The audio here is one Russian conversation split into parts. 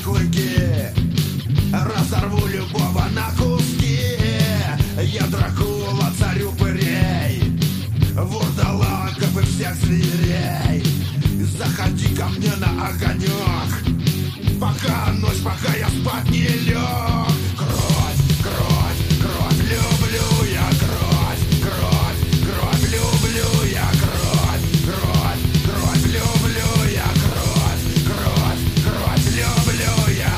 клыки, разорву любого на куски. Я Дракула, царь упырей, вурдалаков и всех зверей. Заходи ко мне на огонек, пока ночь, пока я спать не лег. Кровь, кровь, кровь, люблю я кровь, кровь, кровь, люблю я кровь, кровь, кровь, люблю я кровь, кровь, кровь, люблю я.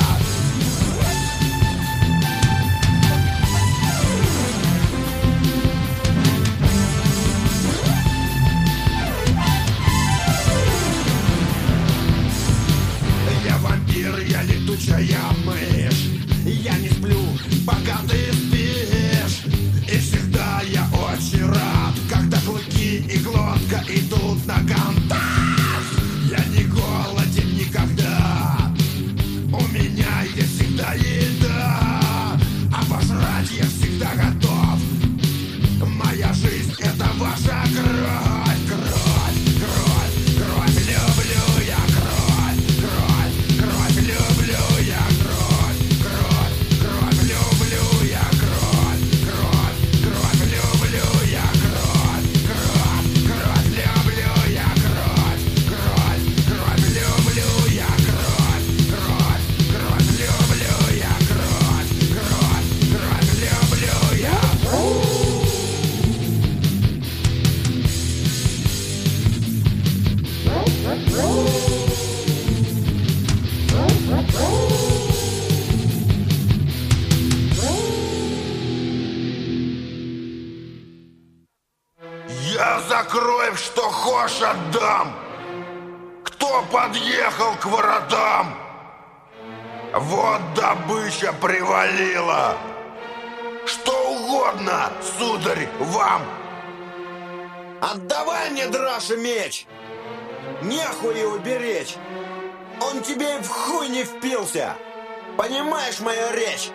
Я вампир, я летучая мышь. Я не сплю, пока ты спишь. И всегда я очень рад, когда клыки и глотка идут на контакт. Я не голоден никогда, у меня есть всегда еда. А пожрать я всегда готов. Моя жизнь — это ваша кровь. Кровь, кровь, кровь, люблю я кровь. Кровь, кровь, люблю я кровь. Кровь, кровь, люблю я кровь. Кровь, кровь, люблю я кровь. Кровь, кровь, люблю я кровь. Кровь, кровь, люблю я кровь. Кровь, кровь, люблю я кровь. Кровь, кровь, люблю я. Я за кровь, что хошь, отдам. Кто подъехал к воротам? Вот добыча привалила. Что угодно, сударь, вам. Отдавай мне, Драша, меч. Нехуй его беречь. Он тебе в хуй не впился. Понимаешь мою речь?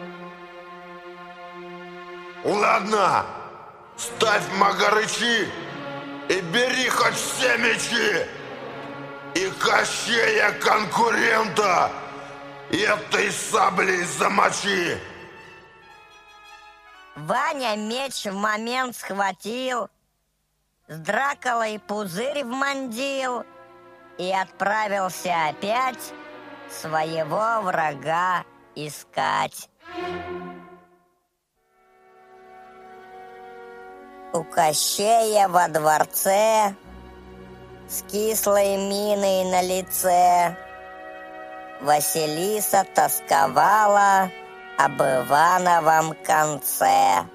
Ладно, ставь магарычи и бери хоть все мечи. И Кощея конкурента этой саблей замочи. Ваня меч в момент схватил, с Дракулой пузырь вмандил и отправился опять своего врага искать. У Кощея во дворце с кислой миной на лице Василиса тосковала об Ивановом конце.